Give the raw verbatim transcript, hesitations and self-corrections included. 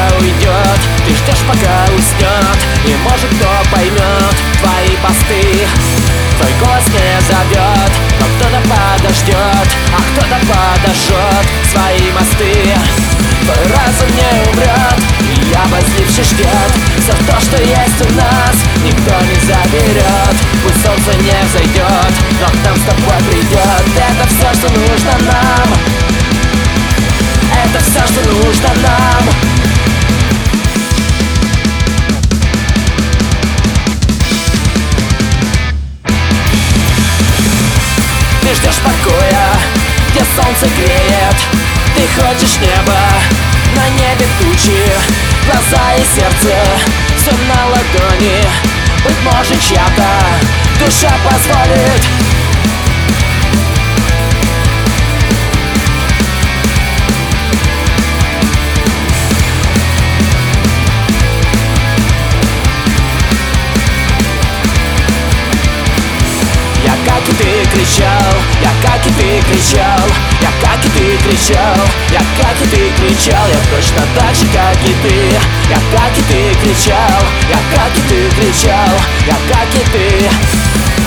уйдет, ты ждешь, пока уснет, и может кто поймет твои посты. Твой голос не зовет, но кто-то подождет, а кто-то подожжет свои мосты. Твой разум не умрет, и обозливший ждет. Все то, что есть у нас, никто не заберет. Пусть солнце не взойдет, но к нам с тобой придет. Это все, что нужно нам. Это все, что нужно нам. Ты ждешь покоя, где солнце греет. Ты хочешь небо, на небе тучи, глаза и сердце, все на ладони. Быть может, чья-то душа позволит. Я как и ты кричал, я как и ты кричал, я как и ты кричал, я как и ты кричал, я точно так же, как и ты. Я как и ты кричал, я как и ты кричал, я как и ты.